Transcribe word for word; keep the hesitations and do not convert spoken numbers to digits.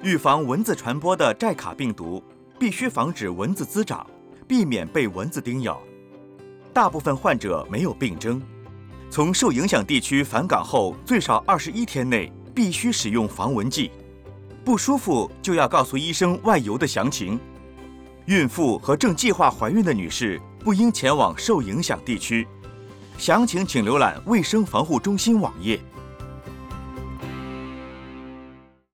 预防蚊子传播的寨卡病毒，必须防止蚊子滋长，避免被蚊子叮咬。大部分患者没有病征，从受影响地区返港后最少二十一天内必须使用防蚊剂。不舒服就要告诉医生外游的详情。孕妇和正计划怀孕的女士不应前往受影响地区。详情请浏览卫生防护中心网页。